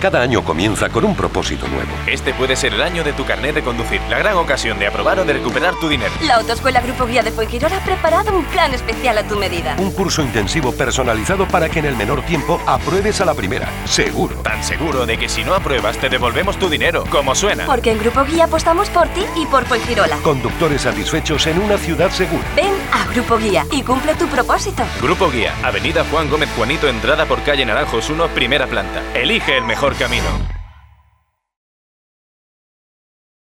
Cada año comienza con un propósito nuevo. Este puede ser el año de tu carnet de conducir, la gran ocasión de aprobar o de recuperar tu dinero. La Autoescuela Grupo Guía de Fuengirola ha preparado un plan especial a tu medida. Un curso intensivo personalizado para que en el menor tiempo apruebes a la primera. Seguro. Tan seguro de que si no apruebas te devolvemos tu dinero, como suena. Porque en Grupo Guía apostamos por ti y por Fuengirola. Conductores satisfechos en una ciudad segura. Ven a Grupo Guía y cumple tu propósito. Grupo Guía, Avenida Juan Gómez Juanito, entrada por calle Naranjos 1, primera planta. Elige el mejor camino.